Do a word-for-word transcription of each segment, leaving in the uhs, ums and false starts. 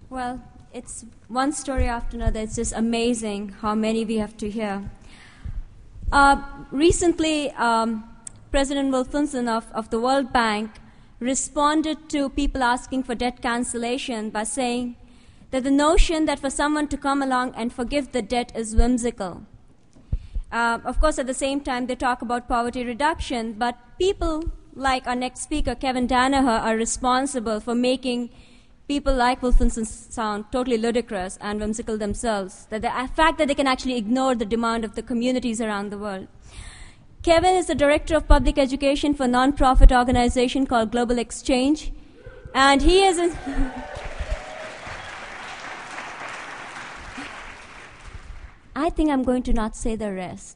Well, it's one story after another. It's just amazing how many we have to hear. Uh, recently, um, President Wolfensohn of, of the World Bank responded to people asking for debt cancellation by saying that the notion that for someone to come along and forgive the debt is whimsical. Uh, of course, at the same time, they talk about poverty reduction, but people like our next speaker, Kevin Danaher, are responsible for making people like Wolfensohn sound totally ludicrous and whimsical themselves, that the fact that they can actually ignore the demand of the communities around the world. Kevin is the director of public education for a non-profit organization called Global Exchange, and he is in I think I'm going to not say the rest.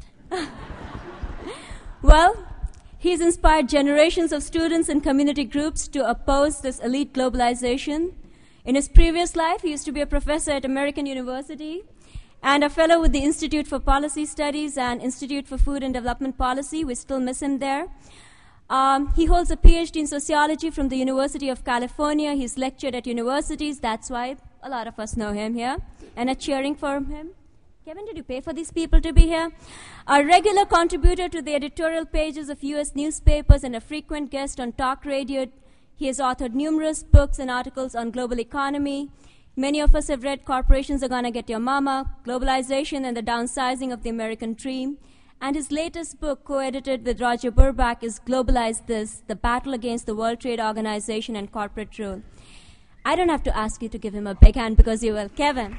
Well, he's inspired generations of students and community groups to oppose this elite globalization. In his previous life, he used to be a professor at American University and a fellow with the Institute for Policy Studies and Institute for Food and Development Policy. We still miss him there. Um, he holds a P H D in sociology from the University of California. He's lectured at universities. That's why a lot of us know him here and are cheering for him. Kevin, did you pay for these people to be here? A regular contributor to the editorial pages of U S newspapers and a frequent guest on talk radio. He has authored numerous books and articles on global economy. Many of us have read Corporations Are Gonna Get Your Mama, Globalization and the Downsizing of the American Dream. And his latest book, co-edited with Roger Burbach, is Globalize This, The Battle Against the World Trade Organization and Corporate Rule. I don't have to ask you to give him a big hand because you will. Kevin.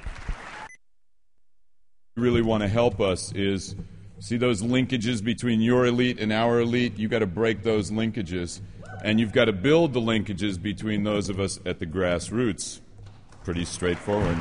Really want to help us is see those linkages between your elite and our elite. You've got to break those linkages, and you've got to build the linkages between those of us at the grassroots. Pretty straightforward.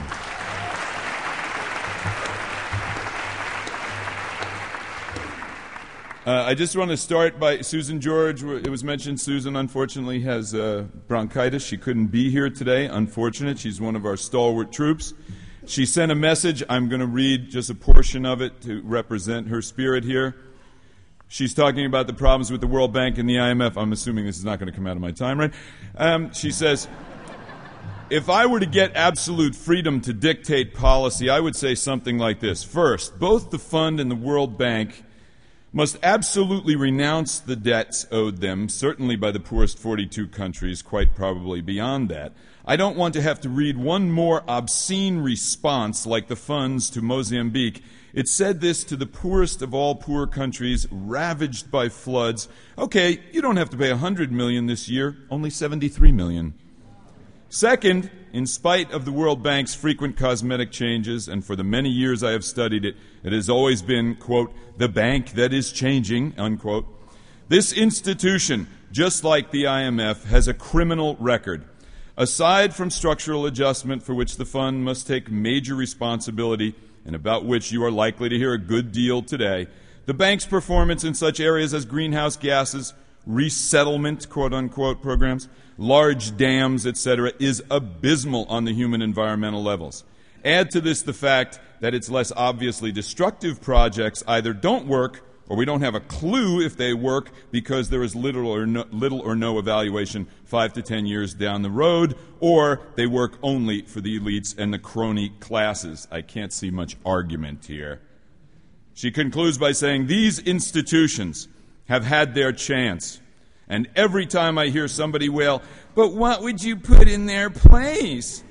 Uh, I just want to start by Susan George. It was mentioned Susan, unfortunately, has uh, bronchitis. She couldn't be here today. Unfortunate. She's one of our stalwart troops. She sent a message. I'm going to read just a portion of it to represent her spirit here. She's talking about the problems with the World Bank and the I M F. I'm assuming this is not going to come out of my time, right? Um, she says, if I were to get absolute freedom to dictate policy, I would say something like this. First, both the Fund and the World Bank must absolutely renounce the debts owed them, certainly by the poorest forty-two countries, quite probably beyond that. I don't want to have to read one more obscene response like the Fund's to Mozambique. It said this to the poorest of all poor countries, ravaged by floods. Okay, you don't have to pay one hundred million dollars this year, only seventy-three million dollars. Second, in spite of the World Bank's frequent cosmetic changes, and for the many years I have studied it, it has always been, quote, the bank that is changing, unquote. This institution, just like the I M F, has a criminal record. Aside from structural adjustment, for which the Fund must take major responsibility, and about which you are likely to hear a good deal today, the bank's performance in such areas as greenhouse gases, resettlement, quote-unquote, programs, large dams, et cetera, is abysmal on the human environmental levels. Add to this the fact that its less obviously destructive projects either don't work or we don't have a clue if they work because there is little or no, little or no evaluation five to ten years down the road, or they work only for the elites and the crony classes. I can't see much argument here. She concludes by saying, these institutions have had their chance, and every time I hear somebody wail, but what would you put in their place?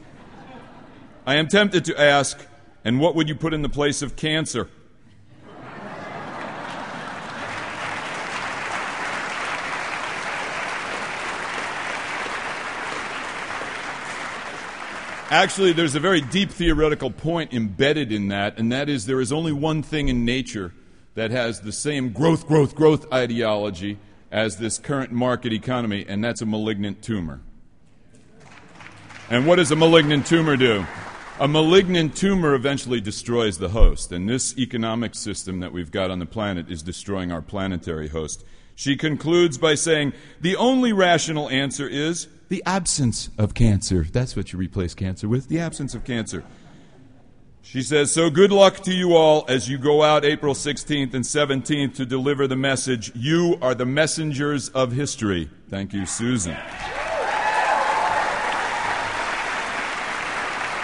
I am tempted to ask, and what would you put in the place of cancer? Actually, there's a very deep theoretical point embedded in that, and that is there is only one thing in nature that has the same growth, growth, growth ideology as this current market economy, and that's a malignant tumor. And what does a malignant tumor do? A malignant tumor eventually destroys the host, and this economic system that we've got on the planet is destroying our planetary host. She concludes by saying, the only rational answer is the absence of cancer. That's what you replace cancer with, the absence of cancer. She says, so good luck to you all as you go out April sixteenth and seventeenth to deliver the message, you are the messengers of history. Thank you, Susan.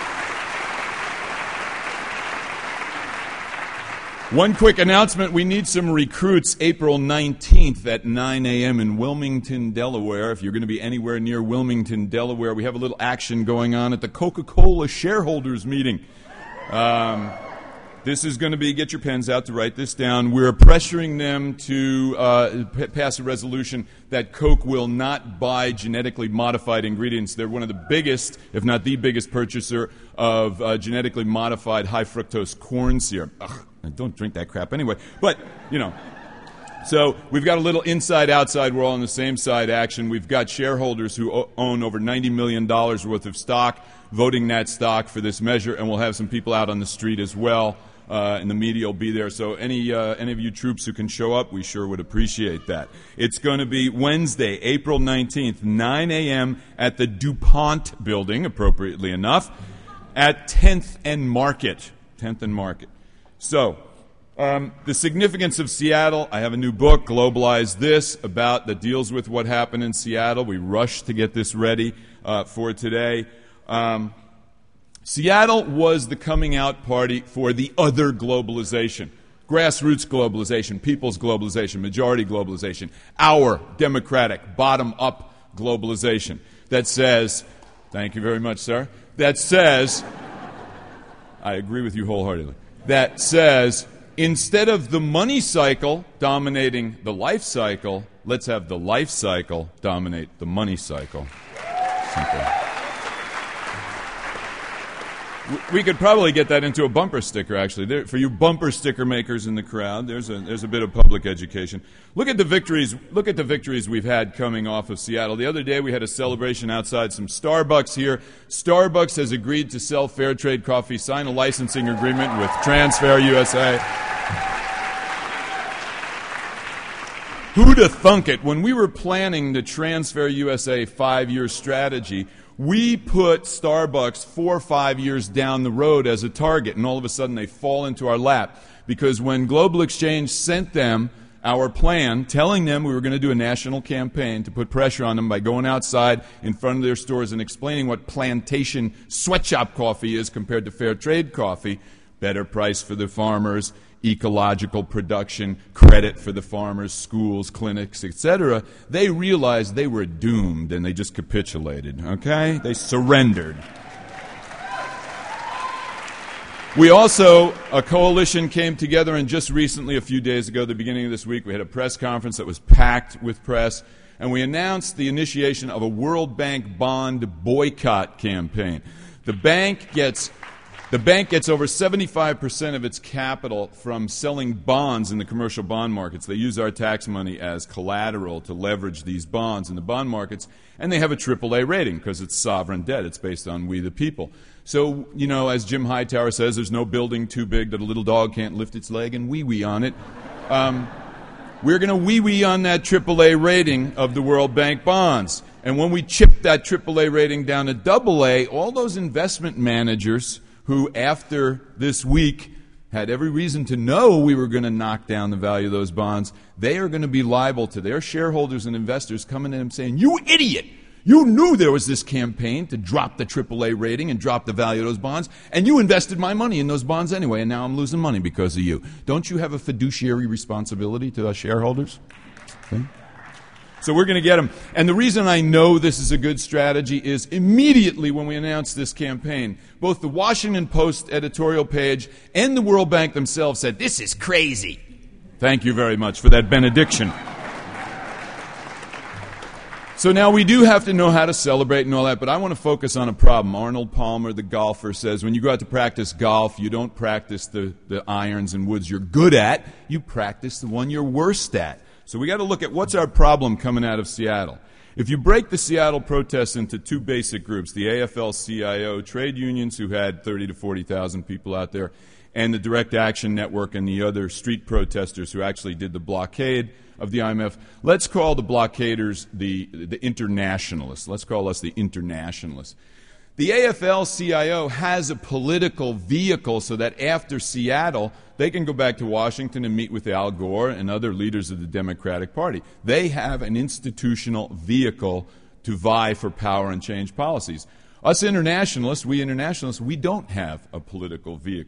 One quick announcement. We need some recruits April nineteenth at nine a.m. in Wilmington, Delaware. If you're going to be anywhere near Wilmington, Delaware, we have a little action going on at the Coca-Cola shareholders meeting. Um, this is going to be, get your pens out to write this down. We're pressuring them to uh, p- pass a resolution that Coke will not buy genetically modified ingredients. They're one of the biggest, if not the biggest purchaser of uh, genetically modified high fructose corn syrup. Ugh. I don't drink that crap anyway, but, you know. So we've got a little inside-outside, we're all on the same side action. We've got shareholders who o- own over ninety million dollars worth of stock voting that stock for this measure, and we'll have some people out on the street as well, uh, and the media will be there. So any, uh, any of you troops who can show up, we sure would appreciate that. It's going to be Wednesday, April nineteenth, nine a.m. at the DuPont building, appropriately enough, at tenth and Market. tenth and Market. So, um, the significance of Seattle, I have a new book, Globalize This, about that deals with what happened in Seattle. We rushed to get this ready uh, for today. Um, Seattle was the coming out party for the other globalization. Grassroots globalization, people's globalization, majority globalization, our democratic, bottom-up globalization that says, thank you very much, sir, that says, I agree with you wholeheartedly, that says, instead of the money cycle dominating the life cycle, let's have the life cycle dominate the money cycle. Simple. We could probably get that into a bumper sticker, actually. There, for you bumper sticker makers in the crowd, there's a, there's a bit of public education. Look at the victories. Look at the victories we've had coming off of Seattle. The other day we had a celebration outside some Starbucks here. Starbucks has agreed to sell fair trade coffee, sign a licensing agreement with Transfair U S A. Who'da thunk it? When we were planning the Transfair U S A five-year strategy, we put Starbucks four or five years down the road as a target, and all of a sudden they fall into our lap. Because when Global Exchange sent them our plan, telling them we were going to do a national campaign to put pressure on them by going outside in front of their stores and explaining what plantation sweatshop coffee is compared to fair trade coffee, better price for the farmers, ecological production, credit for the farmers, schools, clinics, et cetera, they realized they were doomed and they just capitulated, okay? They surrendered. We also, a coalition came together, and just recently, a few days ago, the beginning of this week, we had a press conference that was packed with press, and we announced the initiation of a World Bank bond boycott campaign. The bank gets The bank gets over seventy-five percent of its capital from selling bonds in the commercial bond markets. They use our tax money as collateral to leverage these bonds in the bond markets, and they have a triple A rating because it's sovereign debt. It's based on we the people. So, you know, as Jim Hightower says, there's no building too big that a little dog can't lift its leg and wee-wee on it. Um, we're going to wee-wee on that triple A rating of the World Bank bonds. And when we chip that triple A rating down to double A, all those investment managers who, after this week, had every reason to know we were going to knock down the value of those bonds, they are going to be liable to their shareholders and investors coming in and saying, you idiot! You knew there was this campaign to drop the triple A rating and drop the value of those bonds, and you invested my money in those bonds anyway, and now I'm losing money because of you. Don't you have a fiduciary responsibility to us shareholders? Okay. So we're going to get them. And the reason I know this is a good strategy is immediately when we announced this campaign, both the Washington Post editorial page and the World Bank themselves said, this is crazy. Thank you very much for that benediction. So now we do have to know how to celebrate and all that, but I want to focus on a problem. Arnold Palmer, the golfer, says when you go out to practice golf, you don't practice the, the irons and woods you're good at, you practice the one you're worst at. So we got to look at what's our problem coming out of Seattle. If you break the Seattle protests into two basic groups, the A F L C I O, trade unions who had thirty to forty thousand people out there, and the Direct Action Network and the other street protesters who actually did the blockade of the I M F, let's call the blockaders the, the internationalists. Let's call us the internationalists. The A F L C I O has a political vehicle so that after Seattle, they can go back to Washington and meet with Al Gore and other leaders of the Democratic Party. They have an institutional vehicle to vie for power and change policies. Us internationalists, we internationalists, we don't have a political vehicle.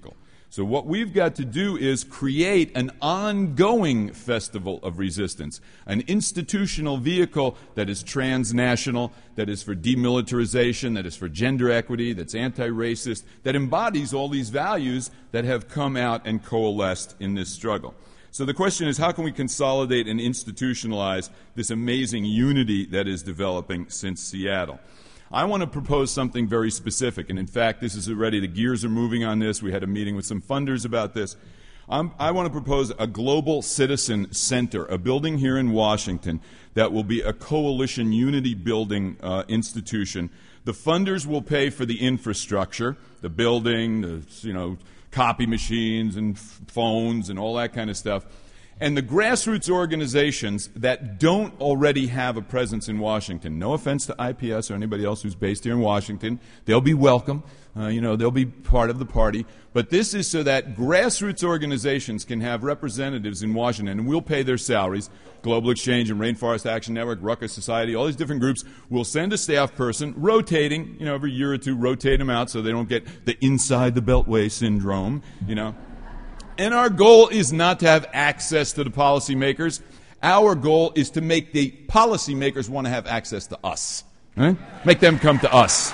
So what we've got to do is create an ongoing festival of resistance, an institutional vehicle that is transnational, that is for demilitarization, that is for gender equity, that's anti-racist, that embodies all these values that have come out and coalesced in this struggle. So the question is, how can we consolidate and institutionalize this amazing unity that is developing since Seattle? I want to propose something very specific, and in fact, this is already, the gears are moving on this. We had a meeting with some funders about this. I'm, I want to propose a global citizen center, a building here in Washington that will be a coalition unity building uh, institution. The funders will pay for the infrastructure, the building, the, you know, copy machines and f- phones and all that kind of stuff. And the grassroots organizations that don't already have a presence in Washington, no offense to I P S or anybody else who's based here in Washington, they'll be welcome. Uh, you know, they'll be part of the party. But this is so that grassroots organizations can have representatives in Washington, and we'll pay their salaries. Global Exchange and Rainforest Action Network, Ruckus Society, all these different groups will send a staff person rotating, you know, every year or two, rotate them out so they don't get the inside the beltway syndrome, you know. And our goal is not to have access to the policymakers. Our goal is to make the policymakers want to have access to us. Right? Make them come to us.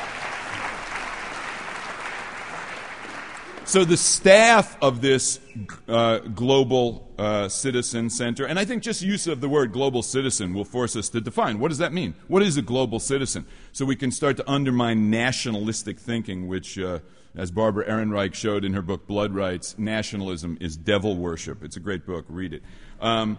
So the staff of this uh, global uh, citizen center, and I think just use of the word global citizen will force us to define, what does that mean? What is a global citizen? So we can start to undermine nationalistic thinking, which, uh, as Barbara Ehrenreich showed in her book Blood Rights, nationalism is devil worship. It's a great book. Read it. Um,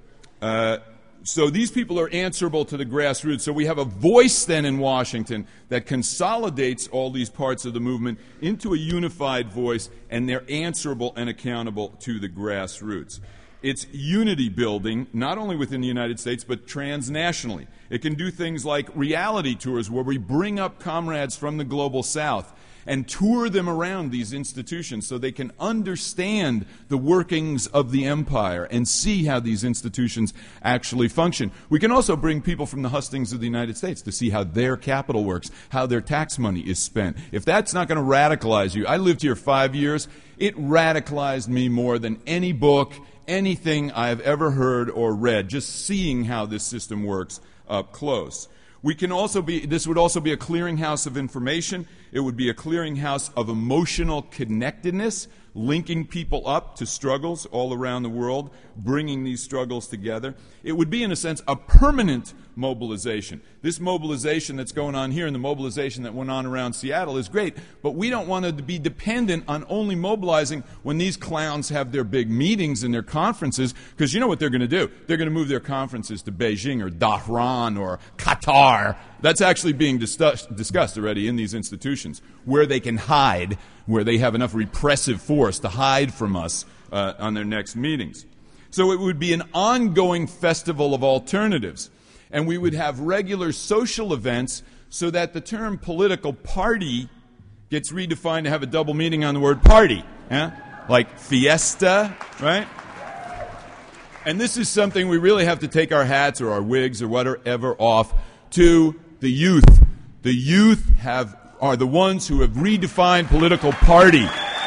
uh, So these people are answerable to the grassroots. So we have a voice then in Washington that consolidates all these parts of the movement into a unified voice, and they're answerable and accountable to the grassroots. It's unity building, not only within the United States, but transnationally. It can do things like reality tours where we bring up comrades from the global south and tour them around these institutions so they can understand the workings of the empire and see how these institutions actually function. We can also bring people from the hustings of the United States to see how their capital works, how their tax money is spent. If that's not going to radicalize you, I lived here five years. It radicalized me more than any book, anything I've ever heard or read, just seeing how this system works up close. We can also be, this would also be a clearinghouse of information. It would be a clearinghouse of emotional connectedness, linking people up to struggles all around the world, bringing these struggles together. It would be, in a sense, a permanent mobilization. This mobilization that's going on here and the mobilization that went on around Seattle is great, but we don't want to be dependent on only mobilizing when these clowns have their big meetings and their conferences, because you know what they're going to do? They're going to move their conferences to Beijing or Dhahran or Qatar. That's actually being dis- discussed already in these institutions, where they can hide, where they have enough repressive force to hide from us uh, on their next meetings. So it would be an ongoing festival of alternatives. And we would have regular social events so that the term political party gets redefined to have a double meaning on the word party. Yeah? Like fiesta, right? And this is something we really have to take our hats or our wigs or whatever off to the youth. The youth have are the ones who have redefined political party.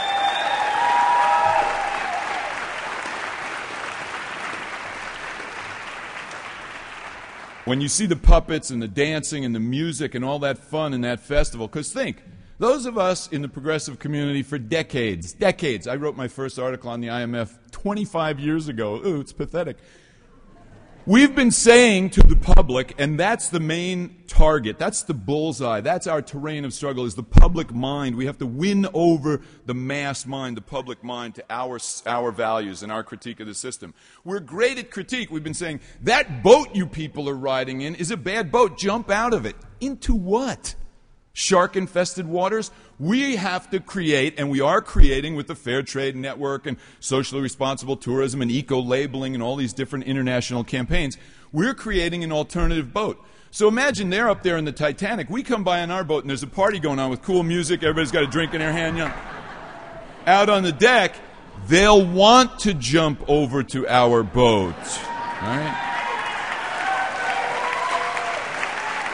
When you see the puppets and the dancing and the music and all that fun in that festival, because think, those of us in the progressive community for decades, decades, I wrote my first article on the I M F twenty-five years ago. Ooh, it's pathetic. We've been saying to the public, and that's the main target, that's the bullseye, that's our terrain of struggle, is the public mind. We have to win over the mass mind, the public mind, to our, our values and our critique of the system. We're great at critique. We've been saying, that boat you people are riding in is a bad boat. Jump out of it. Into what? Shark-infested waters? We have to create, and we are creating with the Fair Trade Network and socially responsible tourism and eco-labeling and all these different international campaigns, we're creating an alternative boat. So imagine they're up there in the Titanic. We come by on our boat, and there's a party going on with cool music. Everybody's got a drink in their hand. You know. Out on the deck, they'll want to jump over to our boat. All right?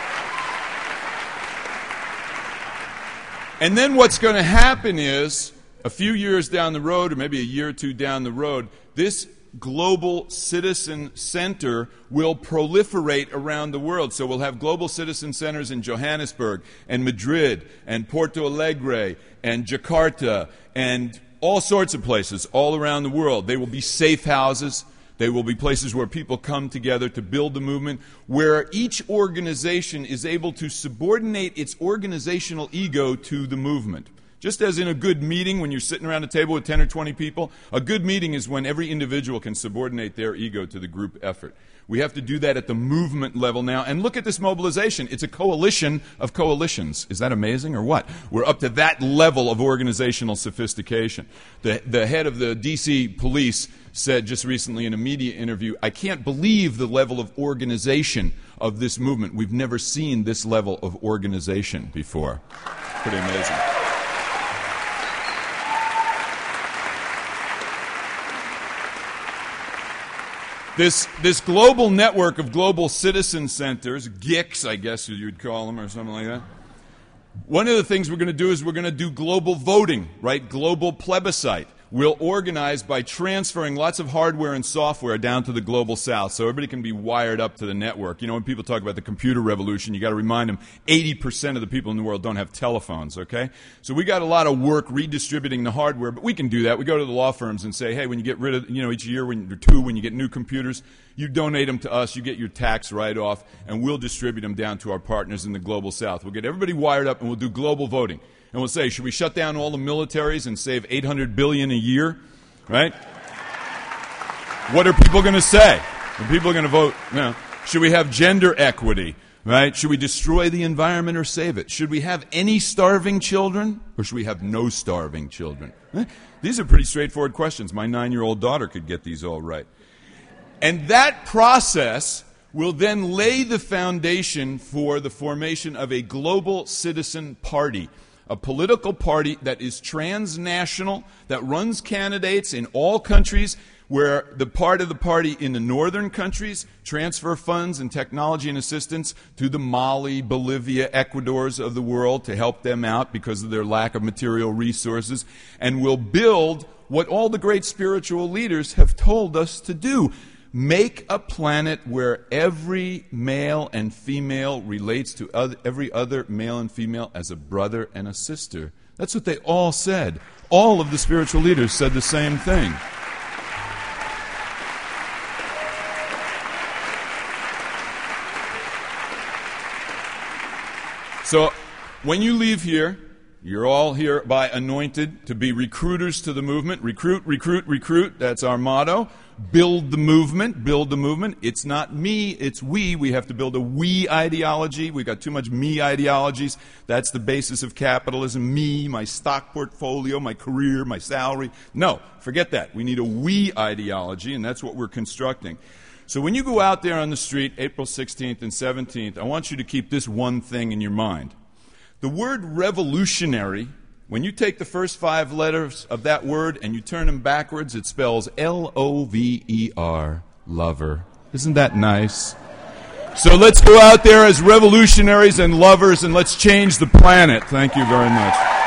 And then what's going to happen is a few years down the road, or maybe a year or two down the road, this global citizen center will proliferate around the world. So we'll have global citizen centers in Johannesburg and Madrid and Porto Alegre and Jakarta and all sorts of places all around the world. They will be safe houses. They will be places where people come together to build the movement, where each organization is able to subordinate its organizational ego to the movement. Just as in a good meeting, when you're sitting around a table with ten or twenty people, a good meeting is when every individual can subordinate their ego to the group effort. We have to do that at the movement level now. And look at this mobilization. It's a coalition of coalitions. Is that amazing or what? We're up to that level of organizational sophistication. The, the head of the D C police said just recently in a media interview, I can't believe the level of organization of this movement. We've never seen this level of organization before. Pretty amazing. This, this global network of global citizen centers, G I Cs, I guess you'd call them, or something like that. One of the things we're going to do is we're going to do global voting, right? Global plebiscite. We'll organize by transferring lots of hardware and software down to the global south so everybody can be wired up to the network. You know, when people talk about the computer revolution, you got to remind them eighty percent of the people in the world don't have telephones, okay? So we got a lot of work redistributing the hardware, but we can do that. We go to the law firms and say, hey, when you get rid of, you know, each year when, or two, when you get new computers, you donate them to us, you get your tax write-off, and we'll distribute them down to our partners in the global south. We'll get everybody wired up, and we'll do global voting. And we'll say, should we shut down all the militaries and save eight hundred billion dollars a year? Right? What are people going to say? Are people going to vote? You know, should we have gender equity? Right? Should we destroy the environment or save it? Should we have any starving children? Or should we have no starving children? Eh? These are pretty straightforward questions. My nine-year-old daughter could get these all right. And that process will then lay the foundation for the formation of a global citizen party. A political party that is transnational, that runs candidates in all countries, where the part of the party in the northern countries transfer funds and technology and assistance to the Mali, Bolivia, Ecuadors of the world to help them out because of their lack of material resources, and will build what all the great spiritual leaders have told us to do. Make a planet where every male and female relates to other, every other male and female as a brother and a sister. That's what they all said. All of the spiritual leaders said the same thing. So when you leave here, you're all hereby anointed to be recruiters to the movement. Recruit, recruit, recruit. That's our motto. Build the movement, build the movement. It's not me, it's we. We have to build a we ideology. We've got too much me ideologies. That's the basis of capitalism. Me, my stock portfolio, my career, my salary. No, forget that. We need a we ideology, and that's what we're constructing. So when you go out there on the street, April sixteenth and seventeenth, I want you to keep this one thing in your mind. The word revolutionary, when you take the first five letters of that word and you turn them backwards, it spells L O V E R, lover. Isn't that nice? So let's go out there as revolutionaries and lovers, and let's change the planet. Thank you very much.